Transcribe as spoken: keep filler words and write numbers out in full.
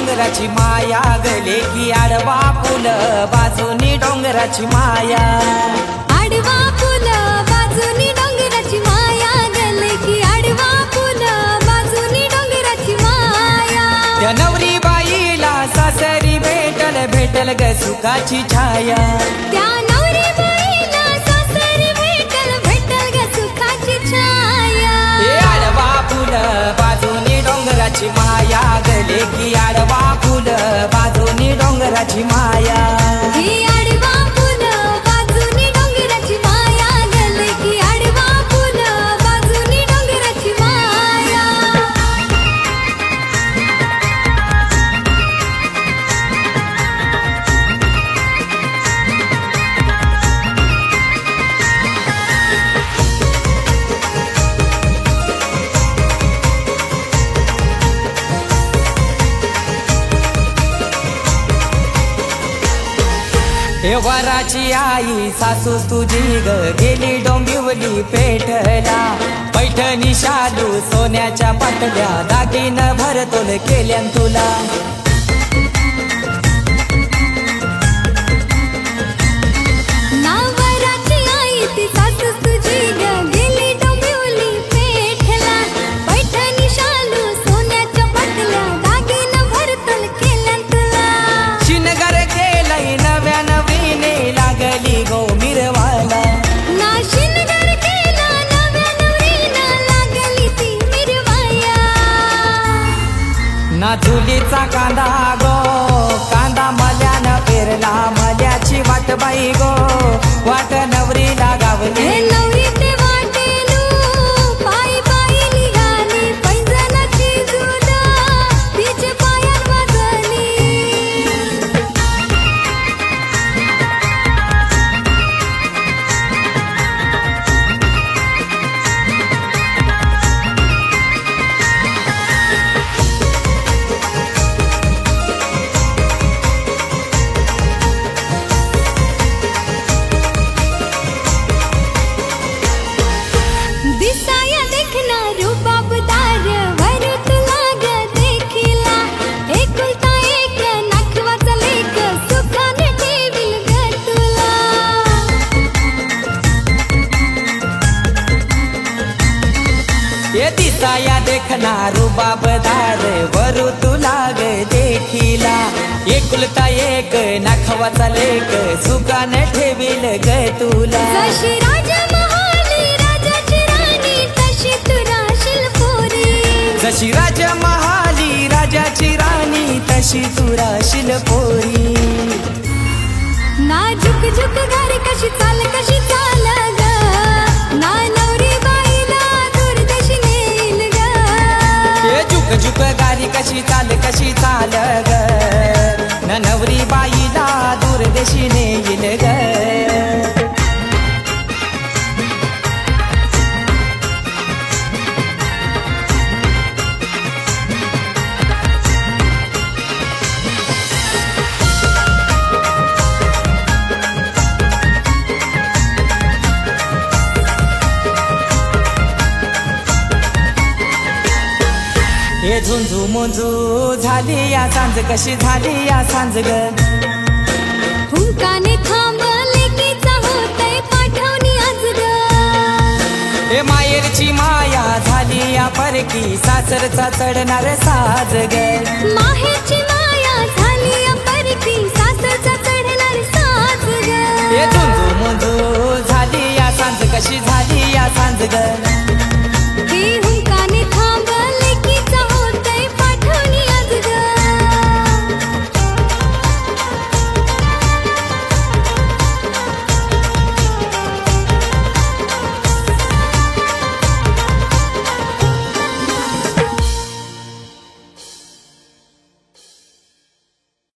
डोंगराची माया गले की आडवा फुल बाजूनी डोंगराची माया आडवा फुल बाजूनी डोंगराची माया गले की आडवा फुल बाजूनी डोंगराची माया त्या नवरी बाईला सासरी भेटल भेटल ग सुखाची छाया त्या नवरी बाईला सासरी भेटल भेटल ग सुखाची छाया हे आडवा फुल बाजूनी डोंगराची माया गले की आडवा फुल बाजूनी डोंगराची माया ही आडवा फुल बाजूनी डोंगराची माया गले की आडवा फुल बाजूनी डोंगराची माया हे वराची आई सासू तुझी ग गेली डोंबिवली पेठला पैठणी शालू सोन्याच्या पाटल्या दागिनं भरतोल केल्यान तुला नावराची आई ती सासू तुझी ग गेली डोंबिवली पेठला पैठणी शालू सोन्याच्या पाटल्या दागिनं भरतोल केल्यान तुला शिनगर केलंय नव्या नवीने लागली गो मिरवाला ना शिनगर केला नव्या नवरीनं लागली ती मिरवाया ना चुलीचा कांदा गो कांदा मल्यानं पेरला मल्याची वाट बाई गो वाट नवरीला गावली हे नवरी ते वाटेलू पायी पायी निघाली पैंजणाची जुड तिचे पायात वाजली दिसाया देखना रुबाबदार वरुत लाग देखिला एकुलता एक नखवाचा लेक सुखाने ठेवील ग तुला ये दिसाया देखना रुबाबदार वरु तुला ग देखिला एकुलता एक नखवाचा लेक सुखाने ठेवील ग तुला जशी राजमहाली राजाची राणी तशी तू राशील पोरी जशी राजमहाली राजाची राणी तशी तू राशील पोरी ना झुक झुक गारी कशी चाल कशी चाल ग ना नवरी बाईला दूरदेशी नेईल ग ये झुक झुक गारी कशी चाल कशी चाल ग न नवरी बाईला दूरदेशी नेईल ग हे झुंजू मुंजू झाली या सांज कशी झाली या सांज ग हुंकाने थांबले की होतय पाठवणी आज ग हे माहेरची माया झाली या परकी सासरचा चढणार साज ग माहेरची माया झाली परकी सासरचा चढणार साज ग हे झुंजू मुंजू झाली या सांज कशी झाली या सांज ग